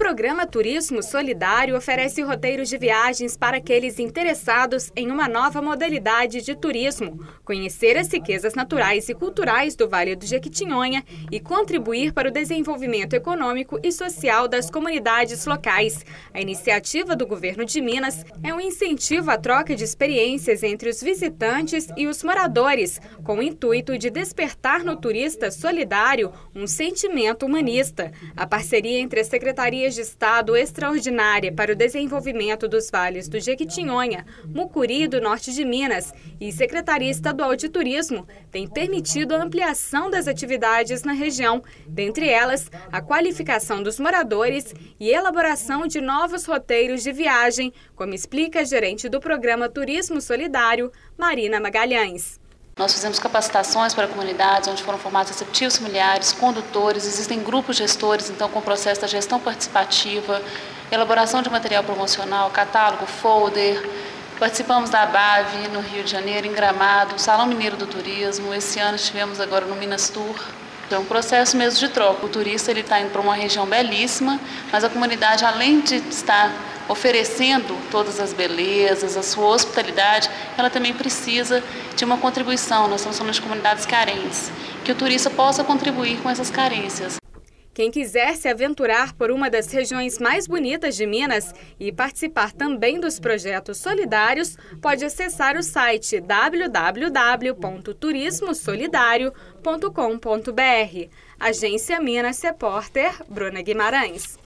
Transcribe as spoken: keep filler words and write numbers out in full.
programa Turismo Solidário oferece roteiros de viagens para aqueles interessados em uma nova modalidade de turismo, conhecer as riquezas naturais e culturais do Vale do Jequitinhonha e contribuir para o desenvolvimento econômico e social das comunidades locais. A iniciativa do governo de Minas é um incentivo à troca de experiências entre os visitantes e os moradores, com o intuito de despertar no turista solidário um sentimento humanista. A parceria entre as secretarias de Estado Extraordinária para o Desenvolvimento dos Vales do Jequitinhonha, Mucuri do Norte de Minas e Secretaria Estadual de Turismo tem permitido a ampliação das atividades na região, dentre elas a qualificação dos moradores e elaboração de novos roteiros de viagem, como explica a gerente do programa Turismo Solidário, Marina Magalhães. Nós fizemos capacitações para comunidades, onde foram formados receptivos familiares, condutores, existem grupos gestores, então com o processo da gestão participativa, elaboração de material promocional, catálogo, folder. Participamos da ABAV no Rio de Janeiro, em Gramado, Salão Mineiro do Turismo, esse ano estivemos agora no Minas Tour. Então, é um processo mesmo de troca. O turista ele está indo para uma região belíssima, mas a comunidade, além de estar oferecendo todas as belezas, a sua hospitalidade, ela também precisa de uma contribuição. Nós estamos falando de comunidades carentes, que o turista possa contribuir com essas carências. Quem quiser se aventurar por uma das regiões mais bonitas de Minas e participar também dos projetos solidários, pode acessar o site w w w ponto turismo solidário ponto com ponto b r. Agência Minas Repórter, Bruna Guimarães.